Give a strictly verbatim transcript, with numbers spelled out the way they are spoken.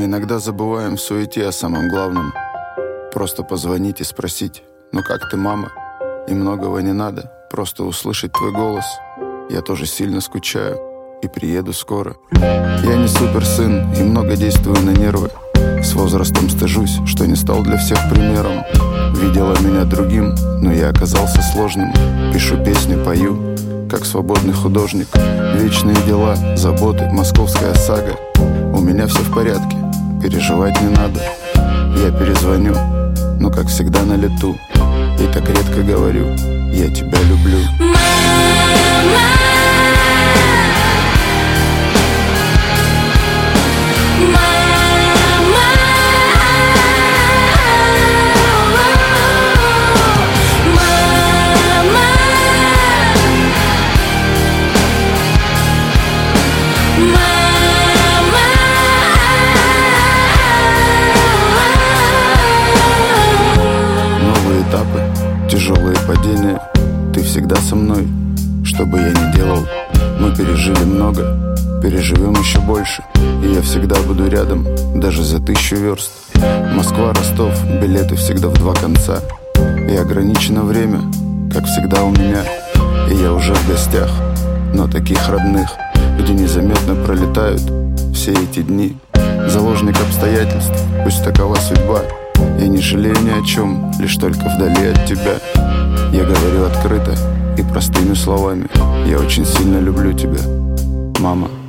Мы иногда забываем в суете о самом главном. Просто позвонить и спросить: ну как ты, мама? И многого не надо, просто услышать твой голос. Я тоже сильно скучаю и приеду скоро. Я не суперсын и много действую на нервы. С возрастом стыжусь, что не стал для всех примером. Видела меня другим, но я оказался сложным. Пишу песни, пою, как свободный художник. Вечные дела, заботы, московская сага. У меня все в порядке, переживать не надо. Я перезвоню, но как всегда на лету. И так редко говорю: я тебя люблю. Тяжелые падения, ты всегда со мной. Что бы я ни делал, мы пережили много, переживем еще больше. И я всегда буду рядом, даже за тысячу верст. Москва, Ростов, билеты всегда в два конца. И ограничено время, как всегда у меня. И я уже в гостях, но таких родных, где незаметно пролетают все эти дни. Заложник обстоятельств, пусть такова судьба. Я не жалею ни о чем, лишь только вдали от тебя. Я говорю открыто и простыми словами: я очень сильно люблю тебя, мама.